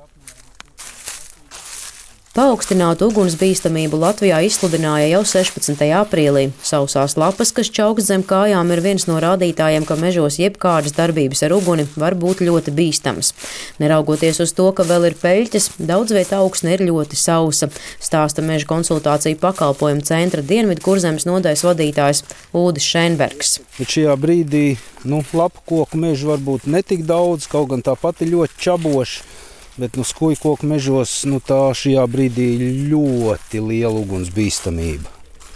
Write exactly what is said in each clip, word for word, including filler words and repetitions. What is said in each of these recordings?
Paaugstinātu ugunsbīstamību Latvijā izsludināja jau sešpadsmitajā aprīlī. Sausās lapas, kas čaukst zem kājām, ir viens no rādītājiem, ka mežos jebkādas darbības ar uguni var būt ļoti bīstamas. Neraugoties uz to, ka vēl ir peļķes, daudz vietā augsne ir ļoti sausa, stāsta meža konsultāciju pakalpojumu centra Dienvidu Kurzemes nodaļas vadītājs Ulris Šenbergs. Bet šajā brīdī nu, lapu koku mežu var būt netik daudz, kaut gan tāpat ir ļoti čaboši. Bet nu, skuju koku mežos nu, tā šajā brīdī ļoti liela ugunsbīstamība.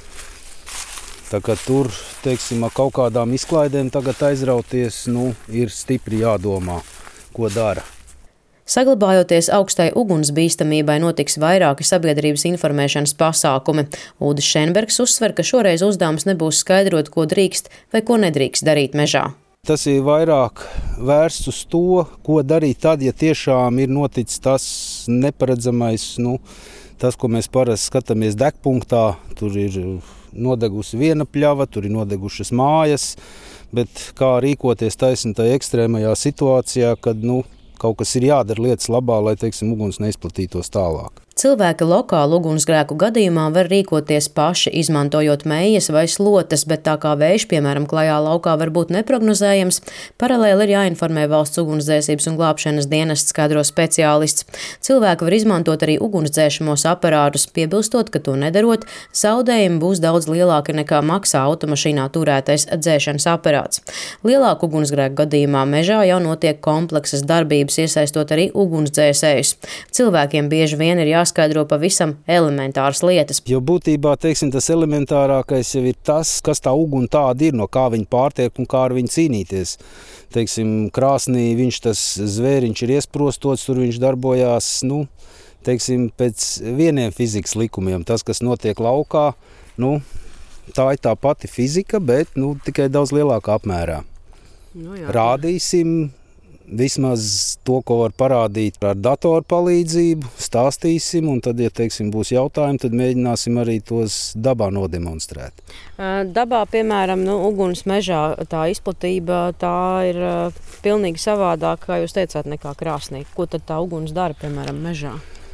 Tā kā tur, teiksim, ar kaut kādām izklaidēm tagad aizrauties, nu, ir stipri jādomā, ko dara. Saglabājoties augstai ugunsbīstamībai, notiks vairāki sabiedrības informēšanas pasākumi. Ulris Šenbergs uzsver, ka šoreiz uzdevums nebūs skaidrot, ko drīkst vai ko nedrīkst darīt mežā. Tas ir vairāk vērsts uz to, ko darīt tad, ja tiešām ir noticis tas neparedzamais, nu, tas, ko mēs parasti skatāmies degpunktā. Tur ir nodegusi viena pļava, tur ir nodegušas mājas, bet kā rīkoties taisni tajā ekstrēmajā situācijā, kad nu, kaut kas ir jādara lietas labā, lai, teiksim, uguns neizplatītos tālāk. Cilvēki lokālu ugunsgrēku gadījumā var rīkoties paši, izmantojot mējas vai slotes, bet tā kā vējš, piemēram, klajā laukā var būt neprognozējams, paralēli ir jāinformē valsts ugunsdzēsības un glābšanas dienests, skaidro speciālists. Cilvēki var izmantot arī ugunsdzēšamos aparātus, piebilstot, ka to nedarot, zaudējumi būs daudz lielāki nekā maksā automašīnā turētais dzēšanas aparāts. Lielāku ugunsgrēku gadījumā mežā jau notiek kompleksas darbības, iesaistot arī ugunsdzēsējus. Cilvēkiem bieži vien ir jāsaka, skaidro pavisam elementāras lietas. Jo būtībā, teiksim, tas elementārākais jau ir tas, kas tā uguna tāda ir, no kā viņa pārtiek un kā ar viņu cīnīties. Teiksim, krāsnī viņš tas zvēriņš ir iesprostots, tur viņš darbojās, nu, teiksim, pēc vieniem fizikas likumiem. Tas, kas notiek laukā, nu, tā ir tā pati fizika, bet, nu, tikai daudz lielākā apmērā. Nu, jā. Rādīsim vismaz to, ko var parādīt ar datoru palīdzību, stāstīsim, un tad, ja teiksim, būs jautājumi, tad mēģināsim arī tos dabā nodemonstrēt. Dabā, piemēram, nu, uguns mežā, tā izplatība, tā ir uh, pilnīgi savādāk, kā jūs teicāt, nekā krāsnī. Ko tad tā uguns dara, piemēram, mežā?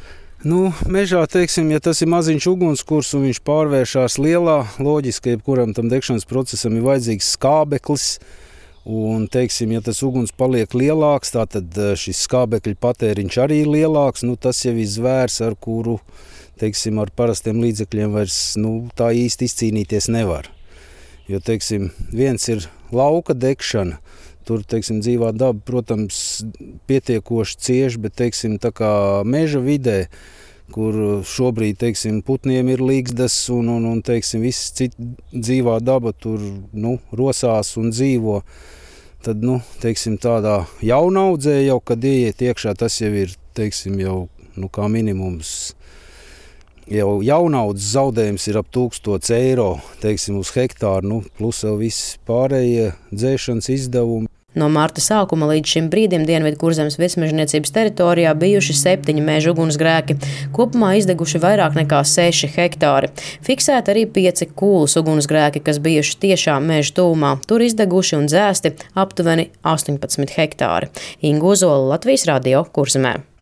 Nu, mežā, teiksim, ja tas ir maziņš ugunskurs un viņš pārvēršās lielā, loģiski, jebkuram tam degšanas procesam ir vajadzīgs skābeklis. Un, teiksim, ja tas uguns paliek lielāks, tātad šis skābekļa patēriņš arī ir lielāks, nu, tas jau ir zvērs, ar kuru, teiksim, ar parastiem līdzekļiem vairs, nu, tā īsti izcīnīties nevar. Jo, teiksim, viens ir lauka degšana, tur, teiksim, dzīvā daba, protams, pietiekoši cieši, bet, teiksim, tā kā meža vidē, kur šobrīd, teiksim, putniem ir līgzdas un, un, un teiksim, viss cita dzīvā daba tur, nu, rosās un dzīvo. Tad, nu, teiksim, tādā jaunaudzē jau, kad ieiet iekšā, tas jau ir, teiksim, jau, nu, kā minimums, jau jaunaudzes zaudējums ir ap tūkstots eiro, teiksim, uz hektāru, nu, plus jau viss pārējie dzēšanas izdevumi. No marta sākuma līdz šim brīdim Dienvidu Kurzemes virsmežniecības teritorijā bijuši septiņi meža ugunsgrēki. Kopumā izdeguši vairāk nekā seši hektāri. Fiksēti arī pieci kūlas ugunsgrēki, kas bijuši tiešām meža tūmā. Tur izdeguši un dzēsti aptuveni astoņpadsmit hektāri. Inga Ozola, Latvijas radio, Kurzemē.